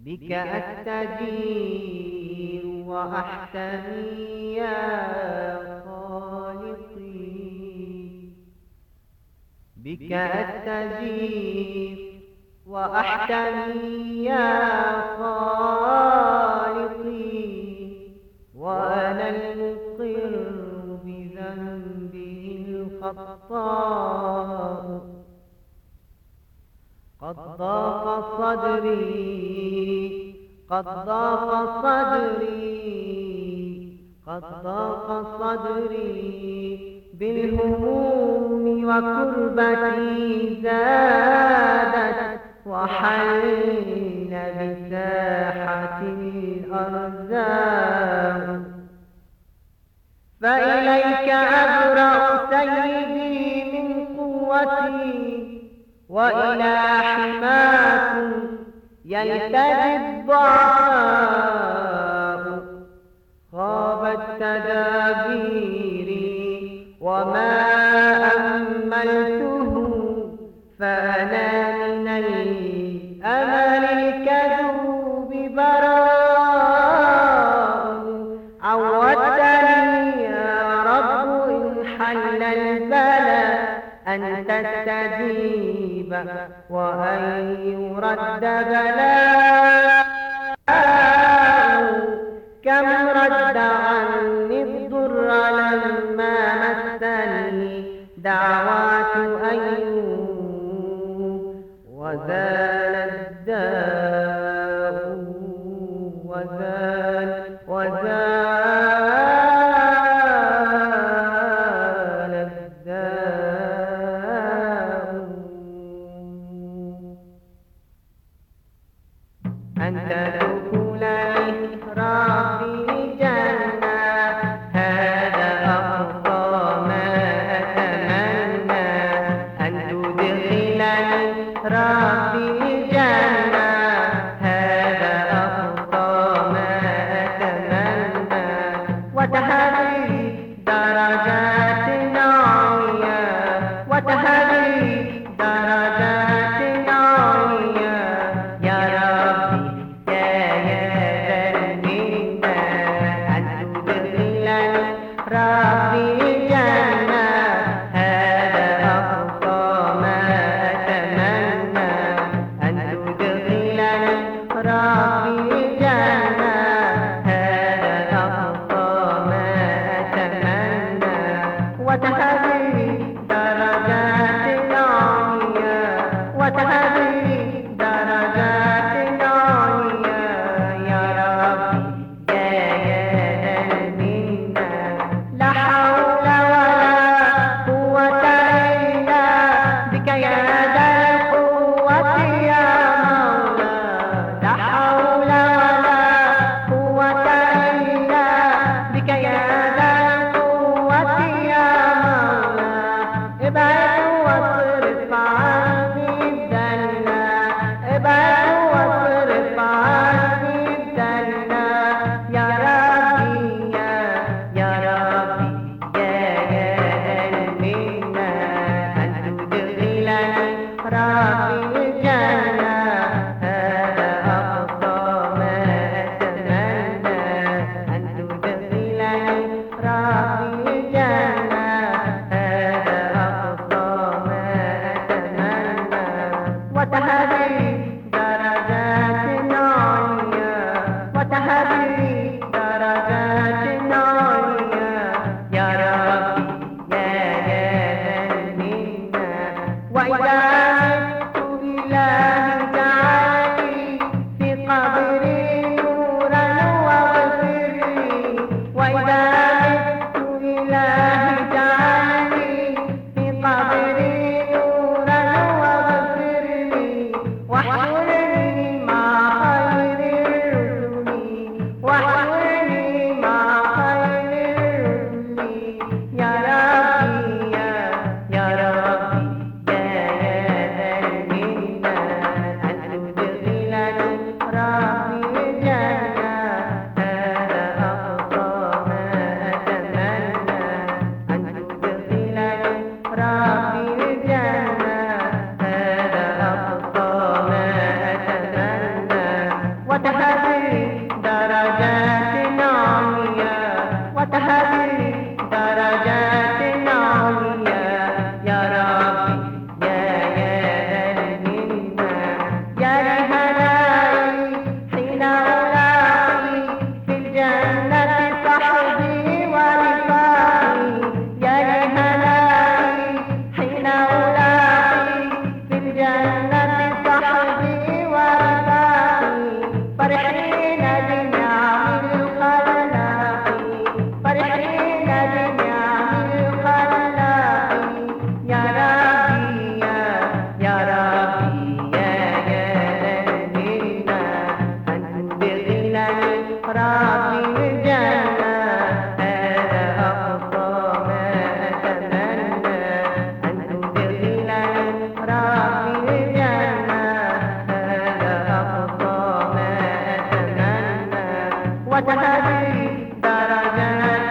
بك أستجير وأحتمي يا خالقي، بك أستجير وأحتمي يا خالقي، وأنا المقر بذنبه الخطاء. قد ضاق صدري، قد ضاق صدري، قد ضاق صدري بالهموم، وكربتي زادت وحل بساحة الأرزاق. فإليك أبرأ سيدي من قوتي، وإلى حماكم يلتجي الضعفاء. خابت تدابيري وما أملته، فأنا من الأمل الكذوب براء. عودتني يا رب إن حل البلاء أن تستجيب وأن يرد بلاء. كم رد عني الضر لما مسني دعوات أيوب، وزال الداء وزال الداء. أنت دخول الإحرام جنة، هذا أقصى ما أتمنى. أن تدخل الإحرام جنة، هذا أقصى ما أتمنى. وتهدي درجات عليا، وتهدي درجات عليا يا ربي. ربي جنة، هذا أقصى ما أتمنى. أن تدخلني ربي جنة، هذا أقصى ما أتمنى. وتهدي درجات عليا، وتهدي درجات عليا يا ربي. لا حول ولا قوة إلا بك يا ذا القوة يا مولا. لا حول ولا قوة إلا بك يا ذا القوة يا مولا. ابعد واصرف عني الدنا، ابعد واصرف عني الدنا يا ربي يا ربي. ربي الجنة، هذا أقصى ما أتمنى. أن تدخلني ربي الجنة، هذا أقصى ما أتمنى. وتهدي يا لهنائي حين ألاقي في الجنة صحبي ورفاقي، يا لهنائي حين ألاقي في الجنة صحبي ورفاقي، فرحين بنعم الخلاق، فرحين بنعم الخلاق، يا ربي يا ربي يا للهنا أن تدخلني ربي الجنة، هذا أقصى ما أتمنى أن تدخلني ربي الجنة، هذا أقصى ما أتمنى وتهدي درجات